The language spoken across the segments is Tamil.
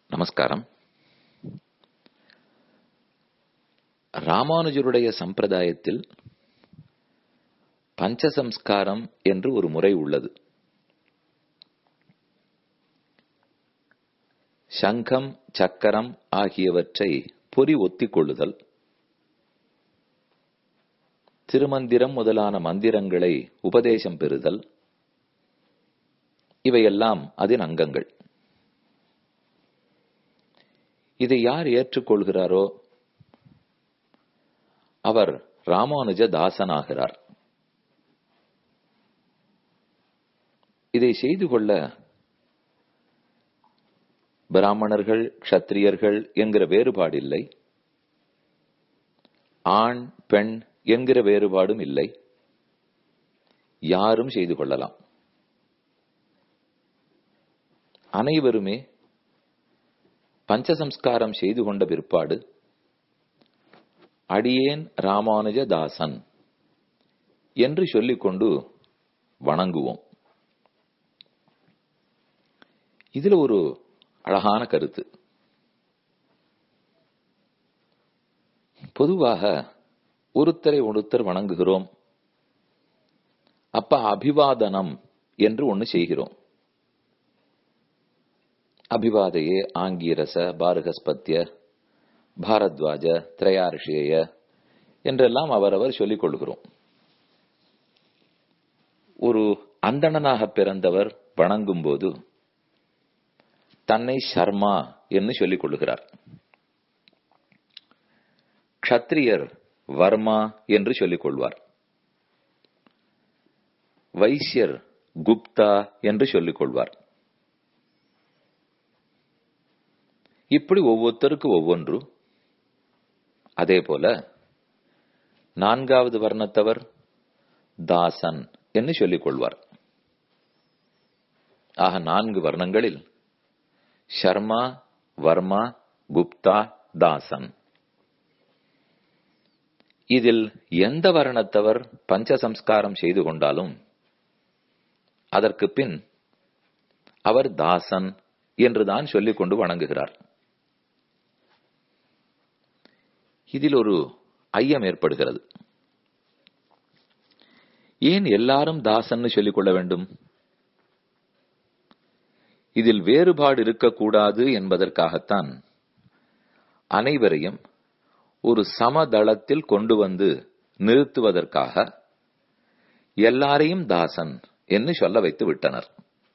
நமஸ்காரம். ராமானுஜருடைய சம்பிரதாயத்தில் பஞ்சசம்ஸ்காரம் என்று ஒரு முறை உள்ளது. சங்கம், சக்கரம் ஆகியவற்றை பொறி ஒத்திக் கொள்ளுதல், திருமந்திரம் முதலான மந்திரங்களை உபதேசம் பெறுதல், இவையெல்லாம் அதன் அங்கங்கள். இதை யார் ஏற்றுக்கொள்கிறாரோ அவர் ராமானுஜ தாசனாகிறார். இதை செய்து கொள்ள பிராமணர்கள், க்ஷத்திரியர்கள் என்கிற வேறுபாடில்லை, ஆண் பெண் என்கிற வேறுபாடும் இல்லை, யாரும் செய்து கொள்ளலாம். அனைவருமே பஞ்சசம்ஸ்காரம் செய்து கொண்ட பிற்பாடு அடியேன் ராமானுஜ தாசன் என்று சொல்லிக்கொண்டு வணங்குவோம். இதுல ஒரு அழகான கருத்து. பொதுவாக ஒருத்தரை ஒருத்தர் வணங்குகிறோம், அப்ப அபிவாதனம் என்று ஒன்னு செய்கிறோம். அபிவாதையே ஆங்கீரச பாரகஸ்பத்ய பாரத்வாஜ திரையார்ஷேய என்றெல்லாம் அவரவர் சொல்லிக் கொள்கிறோம். ஒரு அந்தணனாக பிறந்தவர் வணங்கும் போது தன்னை சர்மா என்று சொல்லிக் கொள்கிறார். க்ஷத்ரியர் வர்மா என்று சொல்லிக் கொள்வார். வைசியர் குப்தா என்று சொல்லிக் கொள்வார். இப்படி ஒவ்வொருத்தருக்கு ஒவ்வொன்று. அதே போல நான்காவது வர்ணத்தவர் தாசன் என்று சொல்லிக் கொள்வார். ஆக 4 வர்ணங்களில் சர்மா, வர்மா, குப்தா, தாசன். இதில் எந்த வர்ணத்தவர் பஞ்சசம்ஸ்காரம் செய்து கொண்டாலும் அதற்கு பின் அவர் தாசன் என்றுதான் சொல்லிக் கொண்டு வணங்குகிறார். இதில் ஒரு ஐயம் ஏற்படுகிறது. ஏன் எல்லாரும் தாசன்னு சொல்லிக் கொள்ள வேண்டும்? இதில் வேறுபாடு இருக்கக்கூடாது என்பதற்காகத்தான் அனைவரையும் ஒரு சமதளத்தில் கொண்டு வந்து நிறுத்துவதற்காக எல்லாரையும் தாசன் என்று சொல்ல வைத்து விட்டனர்.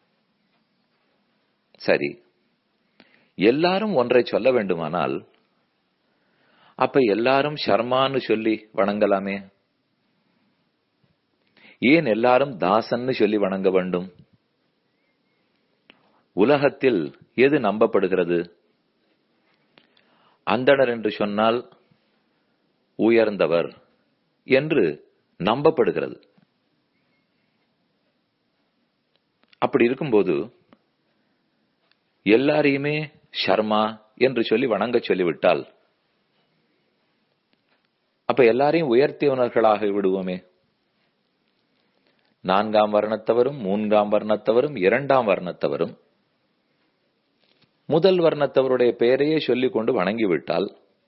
சரி, எல்லாரும் ஒன்றை சொல்ல வேண்டுமானால் அப்ப எல்லாரும் சர்மான்னு சொல்லி வணங்கலாமே. ஏன் எல்லாரும் தாசன்னு சொல்லி வணங்க வேண்டும்? உலகத்தில் எது நம்பப்படுகிறது? அந்தணர் என்று சொன்னால் உயர்ந்தவர் என்று நம்பப்படுகிறது. அப்படி இருக்கும்போது எல்லாரையுமே சர்மா என்று சொல்லி வணங்க சொல்லிவிட்டால் அப்ப எல்லாரையும் உயர்த்தியவர்களாக விடுவோமே. 4ஆம் வர்ணத்தவரும் 3ஆம் வர்ணத்தவரும் 2ஆம் வர்ணத்தவரும் முதல் வர்ணத்தவருடைய பெயரையே சொல்லிக் கொண்டு வணங்கிவிட்டால்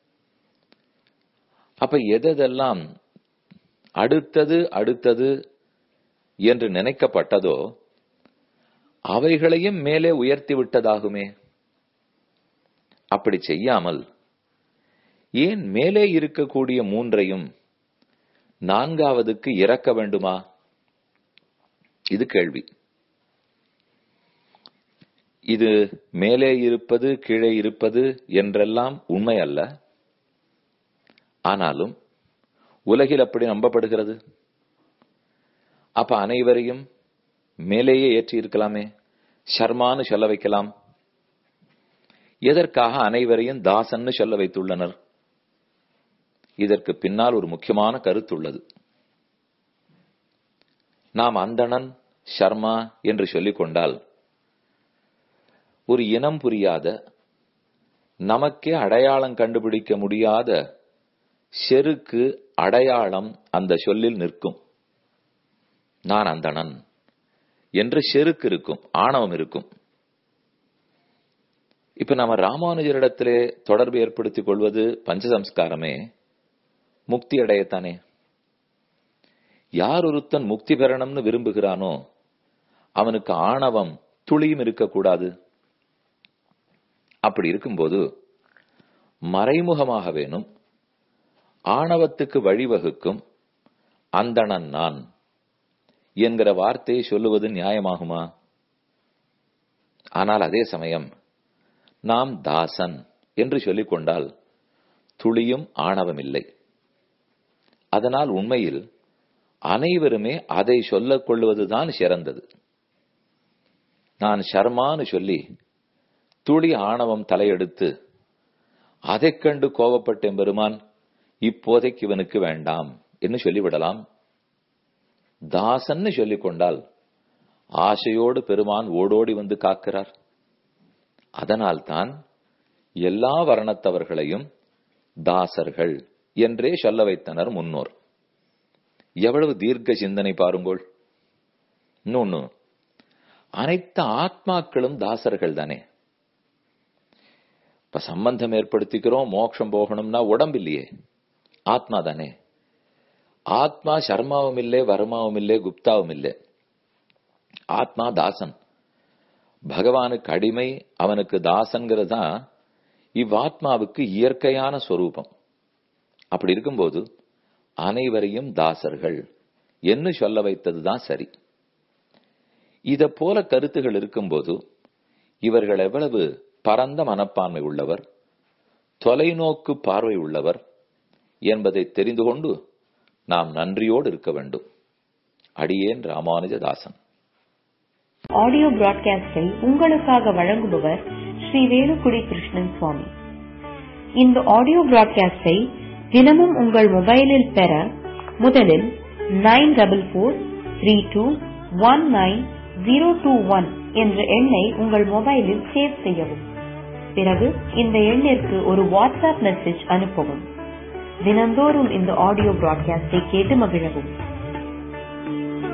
அப்ப எதெல்லாம் அடுத்தது அடுத்தது என்று நினைக்கப்பட்டதோ அவைகளையும் மேலே உயர்த்தி விட்டதாகுமே. அப்படி செய்யாமல் ஏன் மேலே இருக்கக்கூடிய 3ஐயும் 4ஆவதுக்கு இறக்க வேண்டுமா? இது கேள்வி. இது மேலே இருப்பது கீழே இருப்பது என்றெல்லாம் உண்மை அல்ல. ஆனாலும் உலகில் அப்படி நம்பப்படுகிறது. அப்ப அனைவரையும் மேலேயே ஏற்றி இருக்கலாமே, சர்மான்னு சொல்ல வைக்கலாம். எதற்காக அனைவரையும் தாசன்னு சொல்ல வைத்துள்ளனர்? இதற்கு பின்னால் ஒரு முக்கியமான கருத்து உள்ளது. நாம் அந்தணன், சர்மா என்று சொல்லிக் கொண்டால் ஒரு இனம் புரியாத, நமக்கே அடையாளம் கண்டுபிடிக்க முடியாத செருக்கு அடையாளம் அந்த சொல்லில் நிற்கும். நான் அந்தணன் என்று செருக்கு இருக்கும், ஆணவம் இருக்கும். இப்ப நம்ம ராமானுஜரிடத்திலே தொடர்பு ஏற்படுத்திக் கொள்வது பஞ்சசம்ஸ்காரமே முக்தி அடையத்தானே. யார் ஒருத்தன் முக்தி பெறணும்னு விரும்புகிறானோ அவனுக்கு ஆணவம் துளியும் இருக்கக்கூடாது. அப்படி இருக்கும்போது மறைமுகமாக வேணும் ஆணவத்துக்கு வழிவகுக்கும் அந்தணன் நான் என்கிற வார்த்தையை சொல்லுவது நியாயமாகுமா? ஆனால் அதே சமயம் நாம் தாசன் என்று சொல்லிக் கொண்டால் துளியும் ஆணவமில்லை. அதனால் உண்மையில் அனைவருமே அதை சொல்லிக் கொள்வதுதான் சிறந்தது. நான் ஷர்மான்னு சொல்லி துளி ஆணவம் தலையெடுத்து அதைக் கண்டு கோபப்பட்டேன் பெருமான், இப்போதைக்கு இவனுக்கு வேண்டாம் என்று சொல்லிவிடலாம். தாசன்னு சொல்லிக் கொண்டால் ஆசையோடு பெருமான் ஓடோடி வந்து காக்கிறார். அதனால்தான் எல்லா வர்ணத்தவர்களையும் தாசர்கள் என்றே சொல்ல வைத்தனர் முன்னோர். எவ்வளவு தீர்க்க சிந்தனை பாருங்கள். இன்னொன்னு, அனைத்து ஆத்மாக்களும் தாசர்கள் தானே. இப்ப சம்பந்தம் ஏற்படுத்திக்கிறோம், மோட்சம் போகணும்னா உடம்பு இல்லையே, ஆத்மா தானே. ஆத்மா சர்மாவும் இல்லை, வர்மாவும் இல்லை, குப்தாவும் இல்லை. ஆத்மா தாசன், பகவானுக்கு அடிமை, அவனுக்கு தாசன்கிறது தான் இவ்வாத்மாவுக்கு இயற்கையான ஸ்வரூபம். அப்படி இருக்கும்போது அனைவரையும் தாசர்கள் என்று சொல்ல வைத்ததுதான் சரி. இத போல கருத்துகள் இருக்கும்போது இவர்கள் எவ்வளவு பரந்த மனப்பான்மை உள்ளவர், தொலைநோக்கு பார்வை உள்ளவர் என்பதை தெரிந்து கொண்டு நாம் நன்றியோடு இருக்க வேண்டும். அடியேன் ராமானுஜதாசன். ஆடியோ பிராட்காஸ்டை உங்களுக்காக வழங்குபவர் ஸ்ரீ வேலுக்குடி கிருஷ்ணன் சுவாமி. இந்த ஆடியோ பிராட்காஸ்டை தினமும் உங்கள் மொபைலில் பெற முதலில் 9443219021 என்ற எண்ணை உங்கள் மொபைலில் சேவ் செய்யவும். பிறகு இந்த எண்ணிற்கு ஒரு வாட்ஸ்அப் மெசேஜ் அனுப்பவும். தினந்தோறும் இந்த ஆடியோ பிராட்காஸ்டை கேட்டு மகிழவும்.